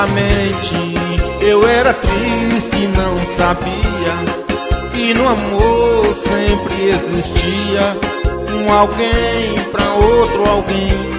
completamente. Eu era triste e não sabia que no amor sempre existia um alguém pra outro alguém.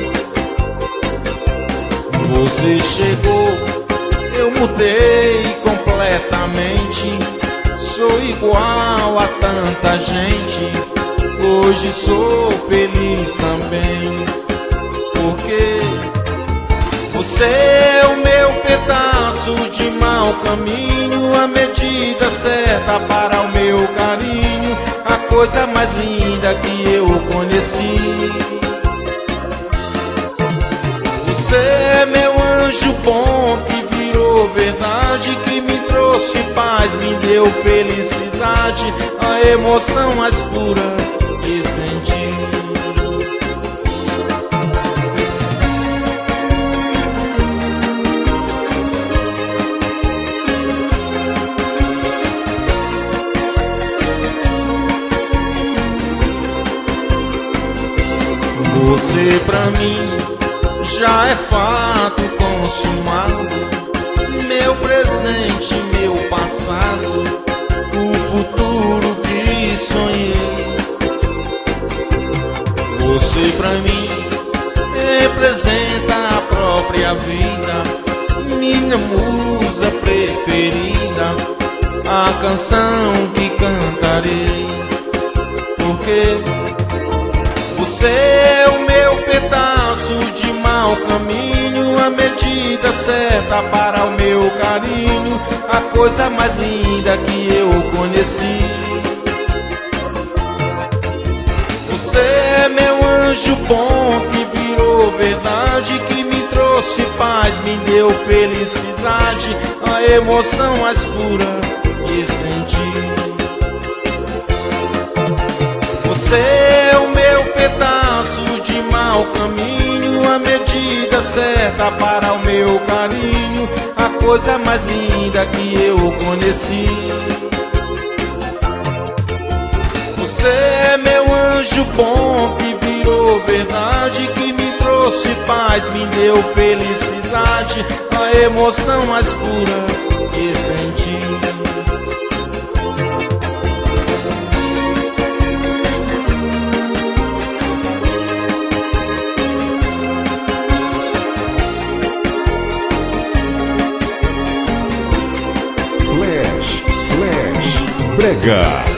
Você chegou, eu mudei completamente. Sou igual a tanta gente, hoje sou feliz também. Porque você é o meu pedaço de mau caminho, a medida certa para o meu carinho, a coisa mais linda que eu conheci. Você é meu anjo bom que virou verdade, que me trouxe paz, me deu felicidade, a emoção mais pura que senti. Você pra mim já é fato consumado, meu presente, meu passado, o futuro que sonhei. Você pra mim representa a própria vida, minha musa preferida, a canção que cantarei. Porque você é o meu pedaço de mau caminho, a medida certa para o meu carinho, a coisa mais linda que eu conheci. Você é meu anjo bom que virou verdade, que me trouxe paz, me deu felicidade, a emoção mais pura que senti. Você é o meu pedaço de mau caminho, a medida certa para o meu carinho, a coisa mais linda que eu conheci. Você é meu anjo bom que virou verdade, que me trouxe paz, me deu felicidade, a emoção mais pura que senti. Brega.